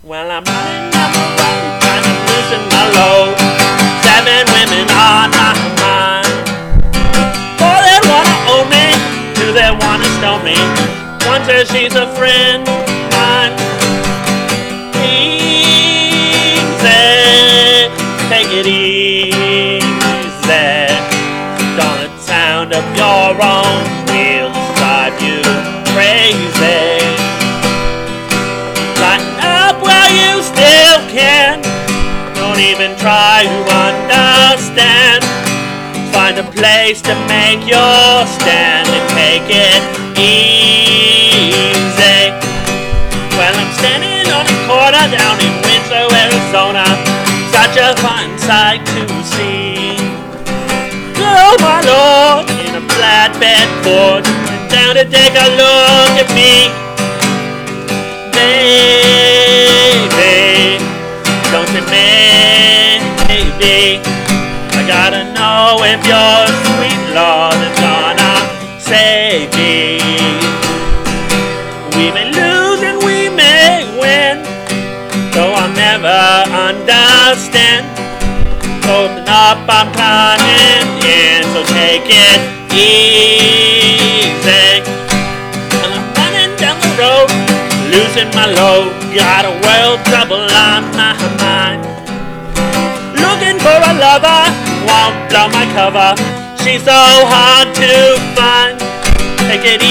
Well, I'm running down the road, trying to loosen my load. 7 women on my mind. 4 that wanna own me, 2 that wanna stone me. 1 says she's a friend of mine. Easy, take it easy. Don't let the sound of your own wheels drive you crazy. Lighten up while you still can. Don't even try to understand. Find a place to make your stand and take it easy. Well, I'm standing on a corner down in Winslow, Arizona. Such a fun sight to see. Oh my Lord, in a flatbed Ford, went down to take a look at me. Baby, don't say maybe. I gotta know if your sweet love is gonna save me. We may lose and we may win, though I'll never understand. Open up, I'm coming in, so take it easy. And I'm running down the road, losing my load. Got a world trouble on my mind. Looking for a lover, won't blow my cover. She's so hard to find. Take it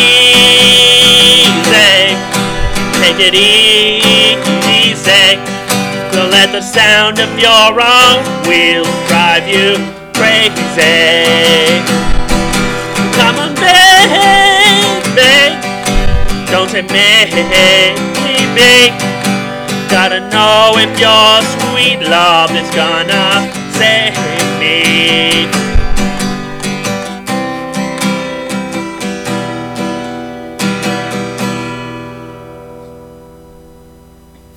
easy, take it easy. Don't let the sound of your own wheels drive you crazy. Come on, baby, don't say maybe. Gotta know if your sweet love is gonna save me.